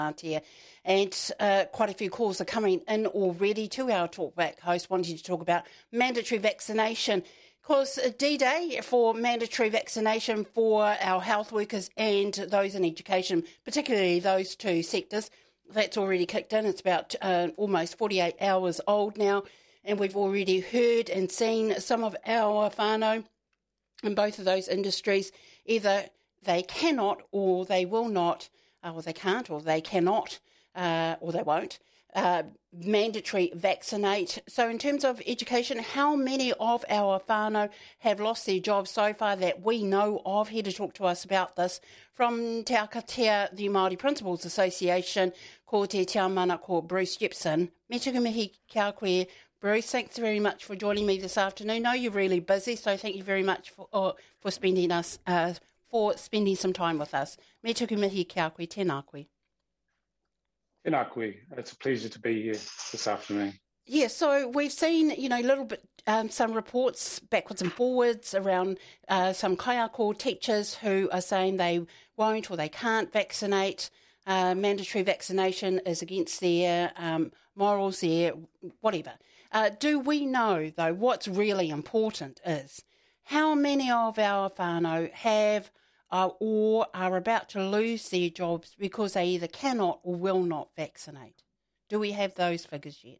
here, and quite a few calls are coming in already to our Talkback host wanting to talk about mandatory vaccination. Because D-Day for mandatory vaccination for our health workers and those in education, particularly those two sectors, that's already kicked in. It's about almost 48 hours old now, and we've already heard and seen some of our whānau in both of those industries. Either they cannot or they will not, or they can't or they cannot or they won't mandatory vaccinate. So in terms of education, how many of our whānau have lost their jobs so far that we know of? Here to talk to us about this from Te Akatea, the Māori Principals Association, ko te tiamana ko Bruce Jepson. Me tuku mihi kia koe, Bruce. Thanks very much for joining me this afternoon. I know you're really busy, so thank you very much for spending some time with us. Me tuku mihi kia koe, tēnā koe. Tēnā koe. It's a pleasure to be here this afternoon. Yeah, so we've seen, a little bit, some reports backwards and forwards around some kaiako teachers who are saying they won't or they can't vaccinate. Mandatory vaccination is against their morals, their whatever. Do we know, though, what's really important is how many of our whānau have or are about to lose their jobs because they either cannot or will not vaccinate? Do we have those figures yet?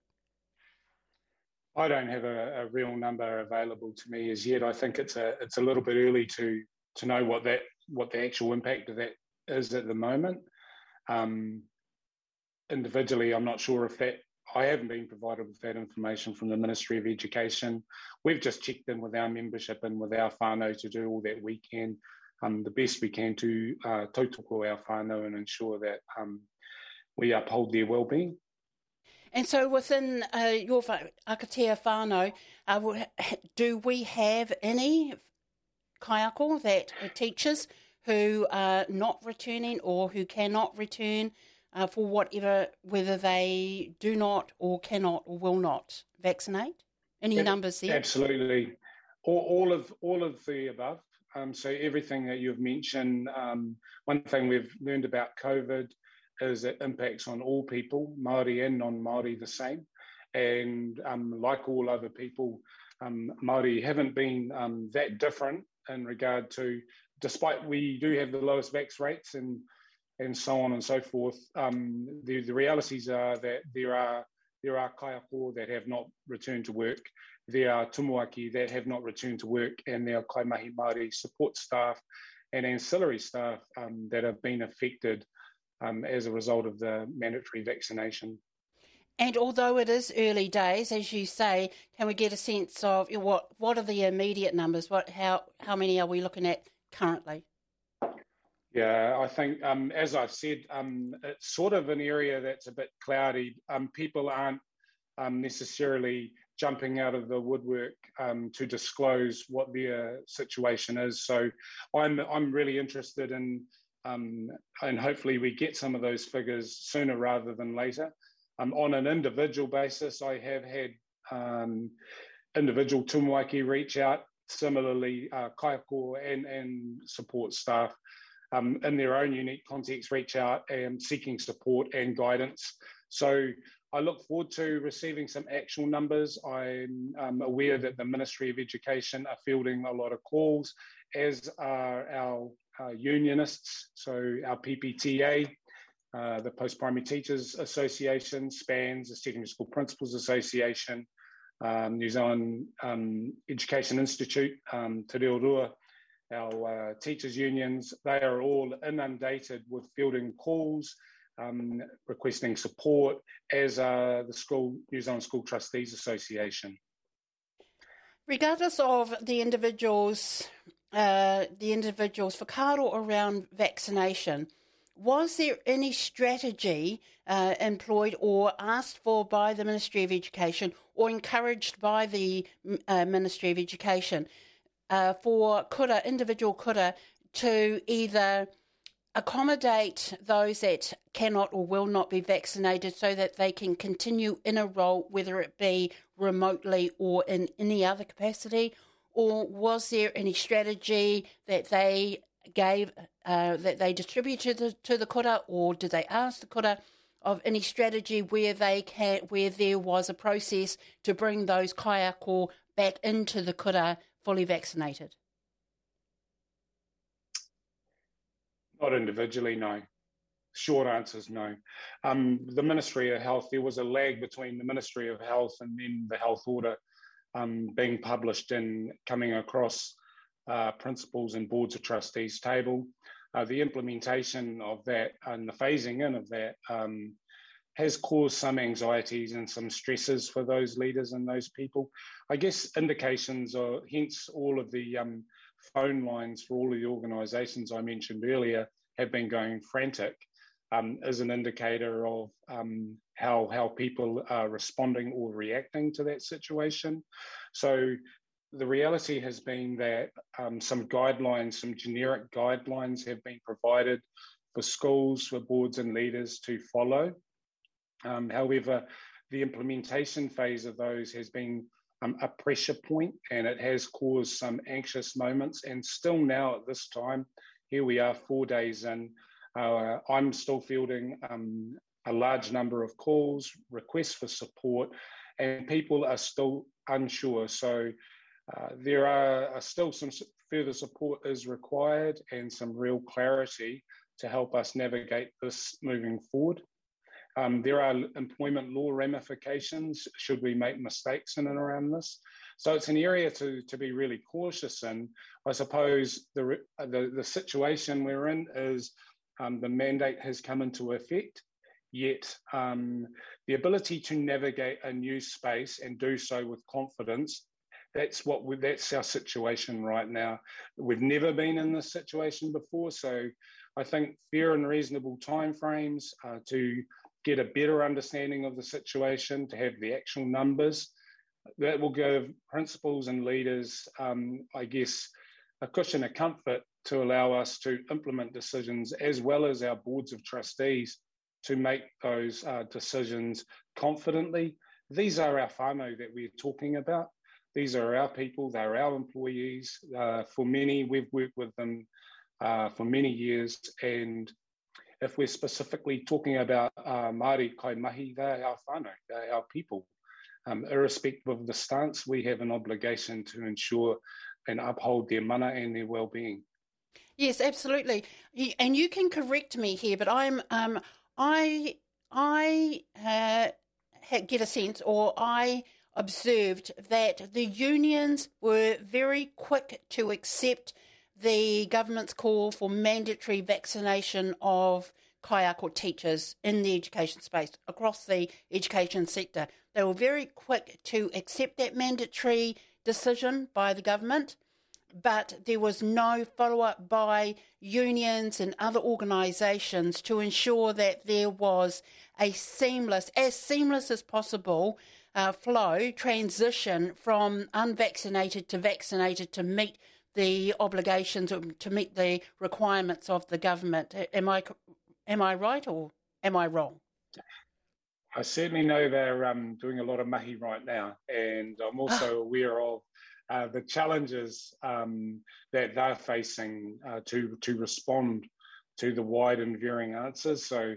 I don't have a real number available to me as yet. I think it's a little bit early to know what the actual impact of that is at the moment. Individually, I'm not sure if that. I haven't been provided with that information from the Ministry of Education. We've just checked in with our membership and with our whānau to do all that we can, the best we can to tautoko our whānau and ensure that we uphold their well-being. And so within your Akatea whānau, do we have any kaiako that teachers who are not returning or who cannot return for whether they do not or cannot or will not vaccinate? Any numbers there? Absolutely. All of the above. So everything that you've mentioned, one thing we've learned about COVID is it impacts on all people, Māori and non-Māori the same. And like all other people, Māori haven't been that different in regard to, despite we do have the lowest vax rates and so on and so forth, the realities are that there are kaiako that have not returned to work. There are tumuaki that have not returned to work, and there are kaimahi Māori support staff and ancillary staff that have been affected as a result of the mandatory vaccination. And although it is early days, as you say, can we get a sense of what are the immediate numbers? How many are we looking at currently? Yeah, I think, as I've said, it's sort of an area that's a bit cloudy. People aren't necessarily jumping out of the woodwork to disclose what their situation is. So I'm really interested in, and hopefully we get some of those figures sooner rather than later. On an individual basis, I have had individual tumuaki reach out, similarly kaiako and support staff in their own unique context reach out and seeking support and guidance. So I look forward to receiving some actual numbers. I'm aware that the Ministry of Education are fielding a lot of calls, as are our unionists, so our PPTA, the Post-Primary Teachers Association, SPANS, the Secondary School Principals Association, New Zealand Education Institute, Te Reo Rua, our teachers' unions. They are all inundated with fielding calls, requesting support, as are the New Zealand School Trustees Association. Regardless of the individuals' whakaaro around vaccination, was there any strategy employed or asked for by the Ministry of Education or encouraged by the Ministry of Education for individual kura to either accommodate those that cannot or will not be vaccinated so that they can continue in a role, whether it be remotely or in any other capacity? Or was there any strategy that they gave that they distributed to the kura, or did they ask the kura of any strategy where there was a process to bring those kaiako back into the kura fully vaccinated? Not individually, no. Short answer is no. The Ministry of Health, there was a lag between the Ministry of Health and then the health order being published and coming across principals and boards of trustees table. The implementation of that and the phasing in of that has caused some anxieties and some stresses for those leaders and those people. I guess indications are, hence all of the phone lines for all of the organisations I mentioned earlier have been going frantic, is an indicator of how people are responding or reacting to that situation. So the reality has been that some guidelines, some generic guidelines have been provided for schools, for boards and leaders to follow. However, the implementation phase of those has been a pressure point, and it has caused some anxious moments. And still now at this time, here we are 4 days in, I'm still fielding a large number of calls, requests for support, and people are still unsure. So there are still some further support is required and some real clarity to help us navigate this moving forward. There are employment law ramifications should we make mistakes in and around this. So it's an area to be really cautious in. I suppose the situation we're in is the mandate has come into effect, yet the ability to navigate a new space and do so with confidence, that's our situation right now. We've never been in this situation before, so I think fair and reasonable timeframes to get a better understanding of the situation, to have the actual numbers, that will give principals and leaders, I guess, a cushion of comfort to allow us to implement decisions, as well as our boards of trustees to make those decisions confidently. These are our whānau that we're talking about. These are our people, they're our employees. For many, we've worked with them for many years, and if we're specifically talking about Māori Kaimahi, they're our whānau, they're our people. Irrespective of the stance, we have an obligation to ensure and uphold their mana and their well-being. Yes, absolutely. And you can correct me here, but I get a sense, or I observed that the unions were very quick to accept the government's call for mandatory vaccination of kaiako teachers in the education space, across the education sector. They were very quick to accept that mandatory decision by the government, but there was no follow-up by unions and other organisations to ensure that there was a seamless as possible transition from unvaccinated to vaccinated to meet the obligations, to meet the requirements of the government. Am I right, or am I wrong? I certainly know they're doing a lot of mahi right now, and I'm also aware of the challenges that they're facing to respond to the wide and varying answers. So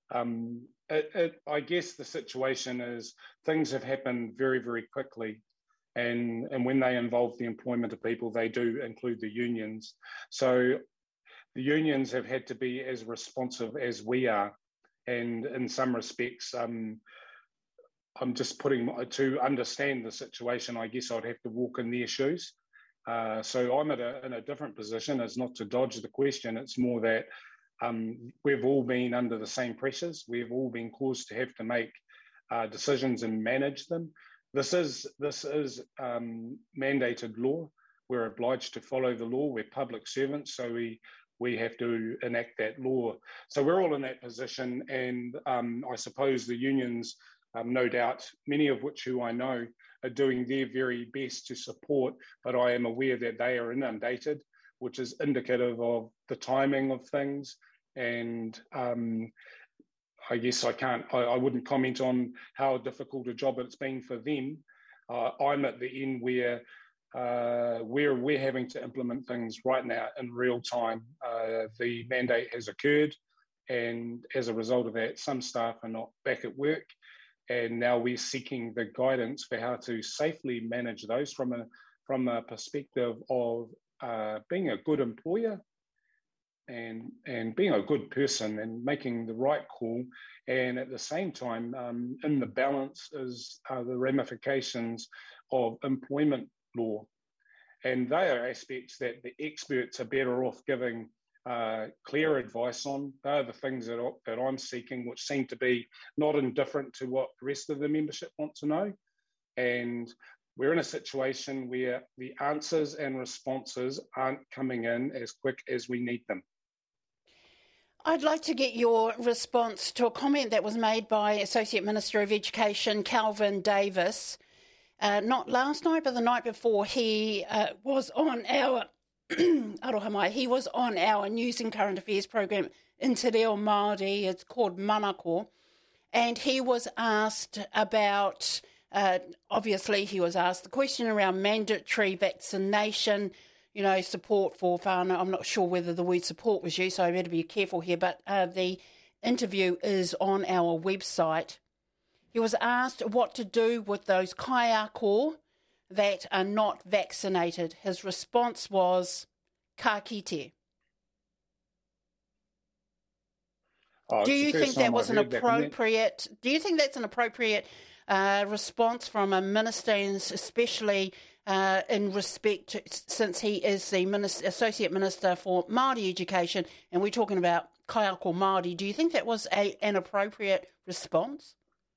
I guess the situation is things have happened very, very quickly. And when they involve the employment of people, they do include the unions. So the unions have had to be as responsive as we are. And in some respects, I'm just to understand the situation, I guess I'd have to walk in their shoes. So I'm in a different position. It's not to dodge the question. It's more that we've all been under the same pressures. We've all been caused to have to make decisions and manage them. This is mandated law. We're obliged to follow the law. We're public servants, so we have to enact that law. So we're all in that position, and I suppose the unions, no doubt, many of which who I know are doing their very best to support, but I am aware that they are inundated, which is indicative of the timing of things. And I guess I wouldn't comment on how difficult a job it's been for them. I'm at the end where we're having to implement things right now in real time. The mandate has occurred, and as a result of that, some staff are not back at work, and now we're seeking the guidance for how to safely manage those from a perspective of being a good employer and being a good person and making the right call, and at the same time, in the balance is the ramifications of employment law. And they are aspects that the experts are better off giving clear advice on. They're the things that I'm seeking, which seem to be not indifferent to what the rest of the membership want to know. And we're in a situation where the answers and responses aren't coming in as quick as we need them. I'd like to get your response to a comment that was made by Associate Minister of Education, Kelvin Davis. Not last night, but the night before, he was on our Aroha he was on our News and Current Affairs program, in Te Reo Māori. It's called Manako, and he was asked about. Obviously, he was asked the question around mandatory vaccination. Support for whānau. I'm not sure whether the word support was used, so I better be careful here. But the interview is on our website. He was asked what to do with those kaiako that are not vaccinated. His response was, ka kite. Do you think that was an appropriate? Do you think that's an appropriate response from a minister, and especially in respect to, since he is the Associate Minister for Māori Education, and we're talking about kaiako Māori? Do you think that was an appropriate response?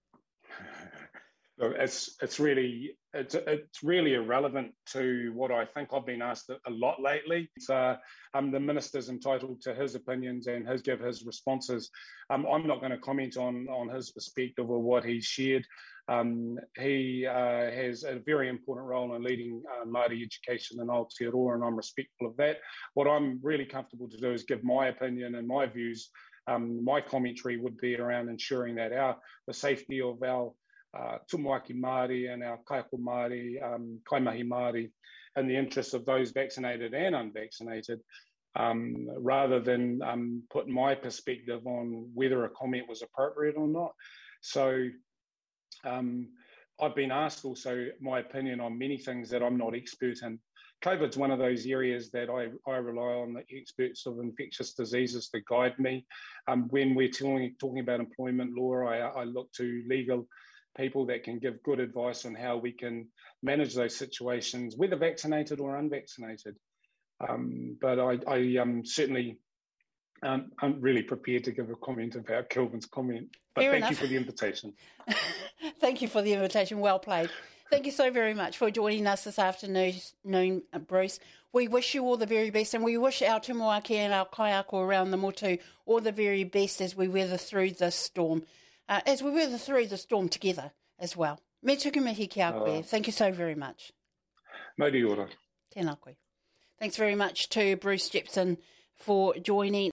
Look, it's really irrelevant to what I think I've been asked a lot lately. The minister's entitled to his opinions and give his responses. I'm not going to comment on his perspective or what he shared. He has a very important role in leading Māori education in Aotearoa, and I'm respectful of that. What I'm really comfortable to do is give my opinion and my views. My commentary would be around ensuring that the safety of our tumuaki Māori and our kaiako Māori, kaimahi Māori, in the interests of those vaccinated and unvaccinated, rather than put my perspective on whether a comment was appropriate or not. So I've been asked also my opinion on many things that I'm not expert in. COVID's one of those areas that I rely on the experts of infectious diseases to guide me. When we're talking about employment law, I look to legal people that can give good advice on how we can manage those situations, whether vaccinated or unvaccinated. But I certainly I'm really prepared to give a comment about Kelvin's comment. But thank you for the invitation. Thank you for the invitation. Well played. Thank you so very much for joining us this afternoon, Bruce. We wish you all the very best, and we wish our tumuaki and our kaiako around the motu all the very best as we weather through this storm. Together as well. Me tuku mihi ki a koe. Thank you so very much. Mauri ora. Tēnā koe. Thanks very much to Bruce Jepson for joining